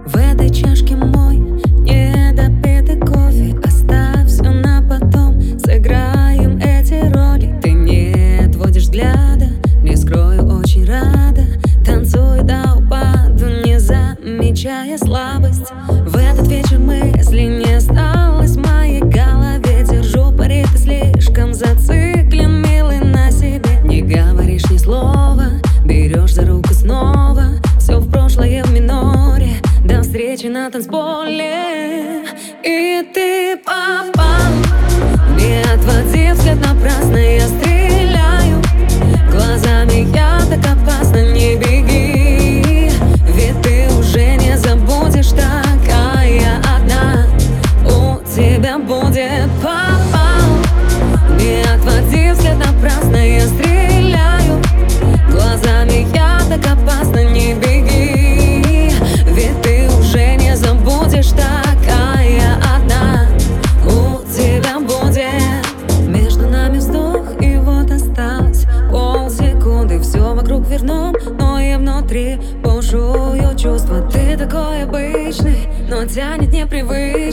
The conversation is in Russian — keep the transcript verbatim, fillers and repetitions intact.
В этой чашке мой недопитый кофе. Оставь все на потом, сыграем эти роли. Ты не отводишь взгляда, не скрою, очень рада. Танцую до упаду, не замечая слабость. В этот вечер мысли не осталось в моей голове. Держу пари, ты слишком зациклен, милый, на себе. Не говоришь ни слова, берешь за руку снова. Все в прошлое в миноре, до встречи на танцполе. И ты попал, не отводи взгляд напрасно, я стреляю глазами, я так опасно, не беги. Ведь ты уже не забудешь, такая одна у тебя будет. Попал, не отводи взгляд напрасно, я стреляю глазами, я так опасно, не беги. Ведь ты уже не забудешь, такая одна у тебя будет. Между нами вздох, и вот осталось полсекунды. Все вокруг верно, но и внутри бушуют чувства. Ты такой обычный, но тянет непривычно.